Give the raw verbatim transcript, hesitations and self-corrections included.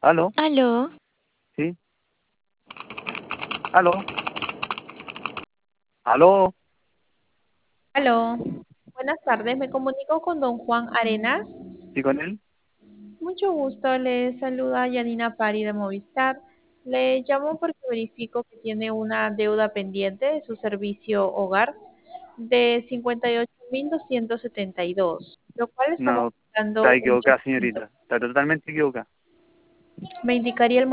¿Aló? Aló, ¿Sí? ¿Aló? ¿Aló? Aló, buenas tardes, me comunico con don Juan Arenas. ¿Sí con él? Mucho gusto, le saluda Yanina Pari de Movistar. Le llamo porque verifico que tiene una deuda pendiente de su servicio hogar de cincuenta y ocho mil doscientos setenta y dos, lo cual estamos No, está dando un equivocada, descuento. señorita. Está totalmente equivocada. Me indicaría el